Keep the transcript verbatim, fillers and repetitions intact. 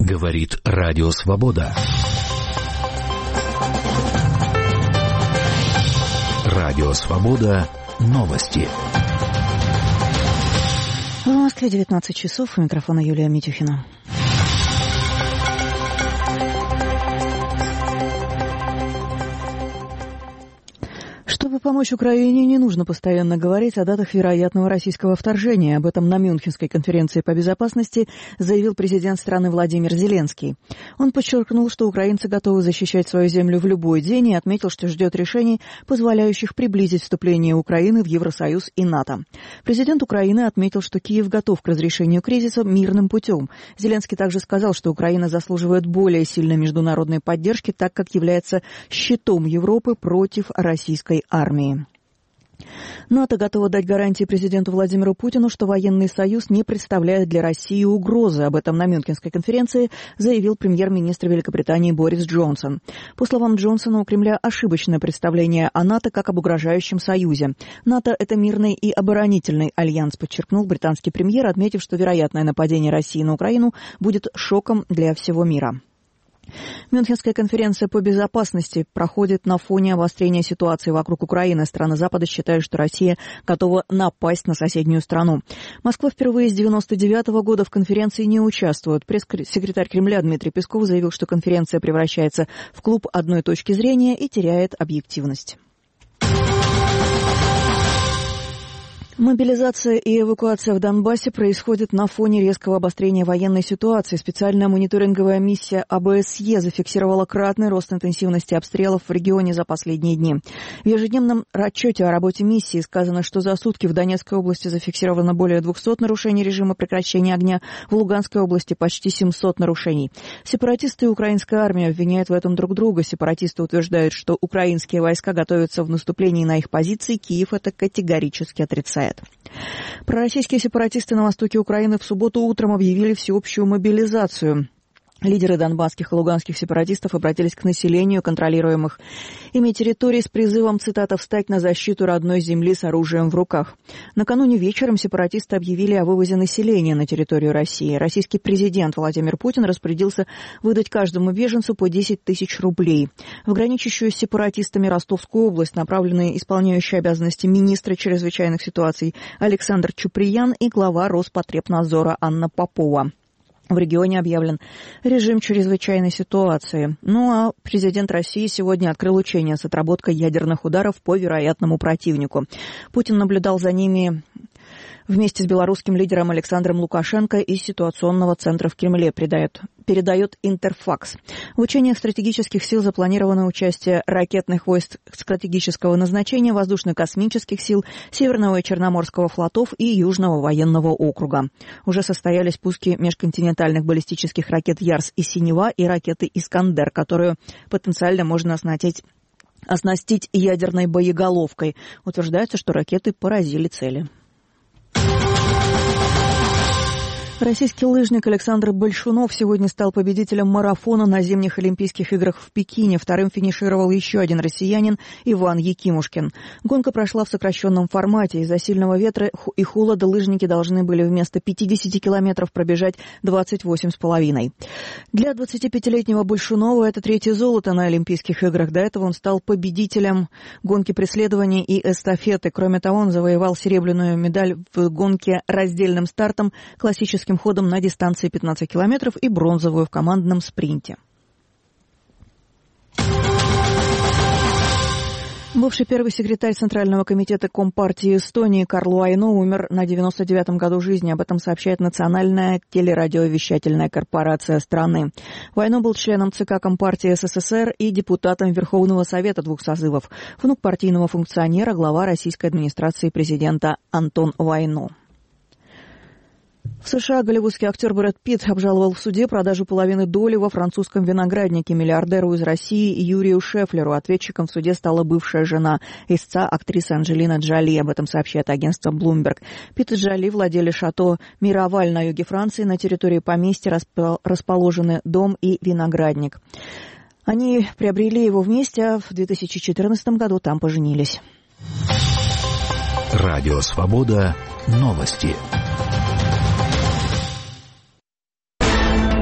Говорит Радио Свобода. Радио Свобода. Новости. В Москве девятнадцать часов. У микрофона Юлия Митюхина. Чтобы помочь Украине, не нужно постоянно говорить о датах вероятного российского вторжения. Об этом на Мюнхенской конференции по безопасности заявил президент страны Владимир Зеленский. Он подчеркнул, что украинцы готовы защищать свою землю в любой день и отметил, что ждет решений, позволяющих приблизить вступление Украины в Евросоюз и НАТО. Президент Украины отметил, что Киев готов к разрешению кризиса мирным путем. Зеленский также сказал, что Украина заслуживает более сильной международной поддержки, так как является щитом Европы против российской армии. НАТО готово дать гарантии президенту Владимиру Путину, что военный союз не представляет для России угрозы. Об этом на Мюнхенской конференции заявил премьер-министр Великобритании Борис Джонсон. По словам Джонсона, у Кремля ошибочное представление о НАТО как об угрожающем союзе. НАТО – это мирный и оборонительный альянс, подчеркнул британский премьер, отметив, что вероятное нападение России на Украину будет шоком для всего мира. Мюнхенская конференция по безопасности проходит на фоне обострения ситуации вокруг Украины. Страны Запада считают, что Россия готова напасть на соседнюю страну. Москва впервые с девяносто девятого года в конференции не участвует. Пресс-секретарь Кремля Дмитрий Песков заявил, что конференция превращается в клуб одной точки зрения и теряет объективность. Мобилизация и эвакуация в Донбассе происходит на фоне резкого обострения военной ситуации. Специальная мониторинговая миссия А Бэ Эс Е зафиксировала кратный рост интенсивности обстрелов в регионе за последние дни. В ежедневном отчете о работе миссии сказано, что за сутки в Донецкой области зафиксировано более двухсот нарушений режима прекращения огня, в Луганской области почти семьсот нарушений. Сепаратисты и украинская армия обвиняют в этом друг друга. Сепаратисты утверждают, что украинские войска готовятся в наступлении на их позиции. Киев это категорически отрицает. Пророссийские сепаратисты на востоке Украины в субботу утром объявили всеобщую мобилизацию. Лидеры донбасских и луганских сепаратистов обратились к населению контролируемых ими территорий с призывом, цитата, «встать на защиту родной земли с оружием в руках». Накануне вечером сепаратисты объявили о вывозе населения на территорию России. Российский президент Владимир Путин распорядился выдать каждому беженцу по десять тысяч рублей. В граничащую с сепаратистами Ростовскую область направлены исполняющие обязанности министра чрезвычайных ситуаций Александр Чуприян и глава Роспотребнадзора Анна Попова. В регионе объявлен режим чрезвычайной ситуации. Ну а президент России сегодня открыл учения с отработкой ядерных ударов по вероятному противнику. Путин наблюдал за ними вместе с белорусским лидером Александром Лукашенко из ситуационного центра в Кремле, передает, передает Интерфакс. В учениях стратегических сил запланировано участие ракетных войск стратегического назначения, воздушно-космических сил, Северного и Черноморского флотов и Южного военного округа. Уже состоялись пуски межконтинентальных баллистических ракет «Ярс» и «Синева» и ракеты «Искандер», которую потенциально можно оснастить, оснастить ядерной боеголовкой. Утверждается, что ракеты поразили цели. Российский лыжник Александр Большунов сегодня стал победителем марафона на зимних Олимпийских играх в Пекине. Вторым финишировал еще один россиянин Иван Якимушкин. Гонка прошла в сокращенном формате. Из-за сильного ветра и холода лыжники должны были вместо пятидесяти километров пробежать двадцать восемь с половиной. Для двадцатипятилетнего Большунова это третье золото на Олимпийских играх. До этого он стал победителем гонки преследования и эстафеты. Кроме того, он завоевал серебряную медаль в гонке раздельным стартом, классическим ходом на дистанции пятнадцать километров и бронзовую в командном спринте. Бывший первый секретарь Центрального комитета Компартии Эстонии Карл Вайно умер на девяносто девятом году жизни. Об этом сообщает Национальная телерадиовещательная корпорация страны. Вайно был членом ЦК Компартии Эс Эс Эс Эр и депутатом Верховного Совета двух созывов. Внук партийного функционера, глава российской администрации президента Антон Вайно. В США голливудский актер Брэд Питт обжаловал в суде продажу половины доли во французском винограднике миллиардеру из России Юрию Шефлеру. Ответчиком в суде стала бывшая жена истца, актриса Анджелина Джоли. Об этом сообщает агентство Bloomberg. Питт и Джоли владели шато Мироваль на юге Франции. На территории поместья расположены дом и виноградник. Они приобрели его вместе, а в две тысячи четырнадцатом году там поженились. Радио Свобода. Новости.